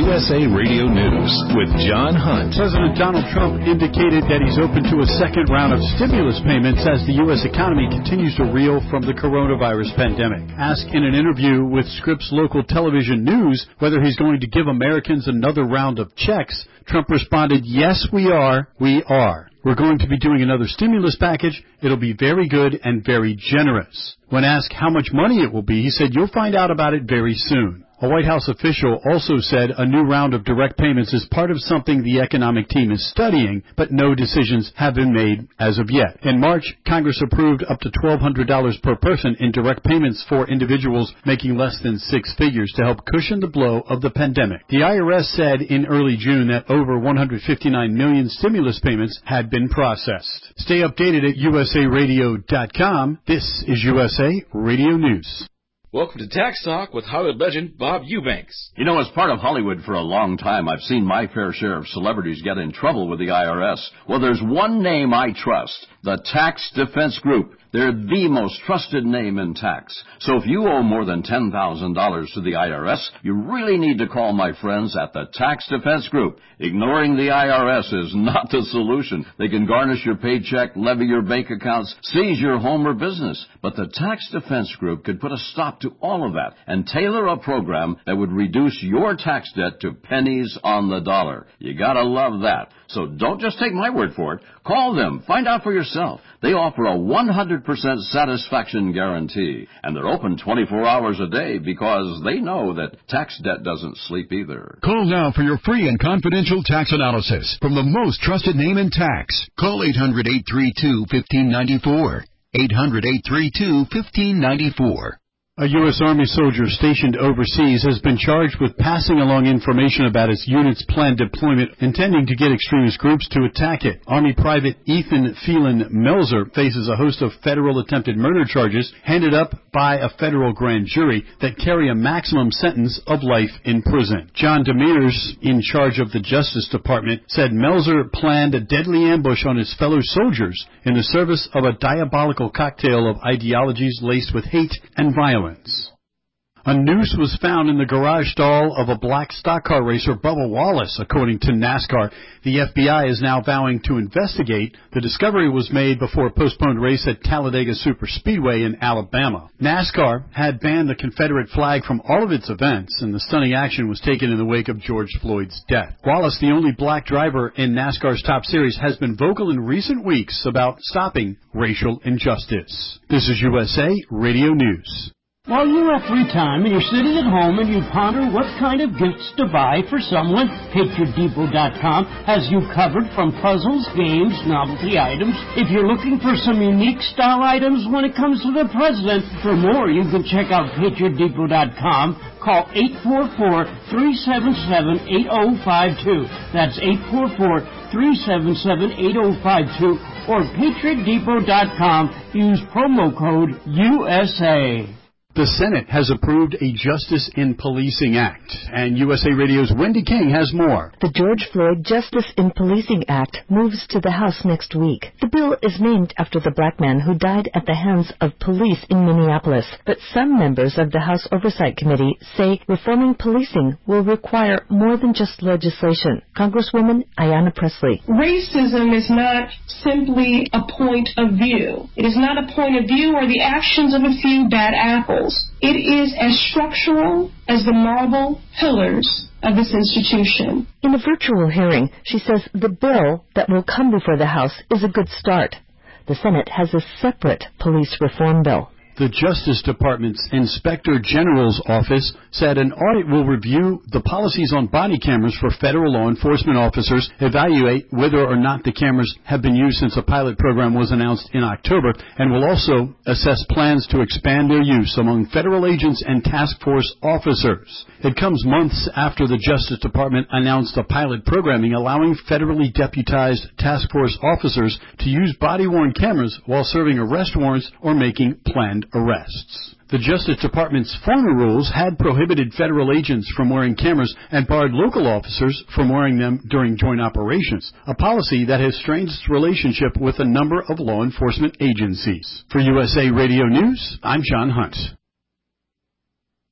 USA Radio News with John Hunt. President Donald Trump indicated that he's open to a second round of stimulus payments as the U.S. economy continues to reel from the coronavirus pandemic. Asked in an interview with Scripps Local Television News whether he's going to give Americans another round of checks, Trump responded, "Yes, we are. We are. We're going to be doing another stimulus package. It'll be very good and very generous." When asked how much money it will be, he said, "You'll find out about it very soon." A White House official also said a new round of direct payments is part of something the economic team is studying, but no decisions have been made as of yet. In March, Congress approved up to $1,200 per person in direct payments for individuals making less than six figures to help cushion the blow of the pandemic. The IRS said in early June that over 159 million stimulus payments had been processed. Stay updated at usaradio.com. This is USA Radio News. Welcome to Tax Talk with Hollywood legend Bob Eubanks. You know, as part of Hollywood for a long time, I've seen my fair share of celebrities get in trouble with the IRS. Well, there's one name I trust, the Tax Defense Group. They're the most trusted name in tax. So if you owe more than $10,000 to the IRS, you really need to call my friends at the Tax Defense Group. Ignoring the IRS is not the solution. They can garnish your paycheck, levy your bank accounts, seize your home or business. But the Tax Defense Group could put a stop to all of that and tailor a program that would reduce your tax debt to pennies on the dollar. You gotta love that. So don't just take my word for it. Call them. Find out for yourself. They offer a 100% satisfaction guarantee. And they're open 24 hours a day because they know that tax debt doesn't sleep either. Call now for your free and confidential tax analysis from the most trusted name in tax. Call 800-832-1594. 800-832-1594. A U.S. Army soldier stationed overseas has been charged with passing along information about its unit's planned deployment, intending to get extremist groups to attack it. Army Private Ethan Phelan Melzer faces a host of federal attempted murder charges handed up by a federal grand jury that carry a maximum sentence of life in prison. John Demers, in charge of the Justice Department, said Melzer planned a deadly ambush on his fellow soldiers in the service of a diabolical cocktail of ideologies laced with hate and violence. A noose was found in the garage stall of a black stock car racer, Bubba Wallace, according to NASCAR. The FBI is now vowing to investigate. The discovery was made before a postponed race at Talladega Superspeedway in Alabama. NASCAR had banned the Confederate flag from all of its events, and the stunning action was taken in the wake of George Floyd's death. Wallace, the only black driver in NASCAR's top series, has been vocal in recent weeks about stopping racial injustice. This is USA Radio News. While you have free time and you're sitting at home and you ponder what kind of gifts to buy for someone, PatriotDepot.com has you covered from puzzles, games, novelty items. If you're looking for some unique style items when it comes to the president, for more you can check out PatriotDepot.com. Call 844-377-8052. That's 844-377-8052 or PatriotDepot.com. Use promo code USA. The Senate has approved a Justice in Policing Act, and USA Radio's Wendy King has more. The George Floyd Justice in Policing Act moves to the House next week. The bill is named after the black man who died at the hands of police in Minneapolis, but some members of the House Oversight Committee say reforming policing will require more than just legislation. Congresswoman Ayanna Pressley. Racism is not simply a point of view. It is not a point of view or the actions of a few bad apples. It is as structural as the marble pillars of this institution. In a virtual hearing, she says the bill that will come before the House is a good start. The Senate has a separate police reform bill. The Justice Department's Inspector General's office said an audit will review the policies on body cameras for federal law enforcement officers, evaluate whether or not the cameras have been used since a pilot program was announced in October, and will also assess plans to expand their use among federal agents and task force officers. It comes months after the Justice Department announced a pilot programming allowing federally deputized task force officers to use body-worn cameras while serving arrest warrants or making planned arrests. The Justice Department's former rules had prohibited federal agents from wearing cameras and barred local officers from wearing them during joint operations, a policy that has strained its relationship with a number of law enforcement agencies. For USA Radio News, I'm John Hunt.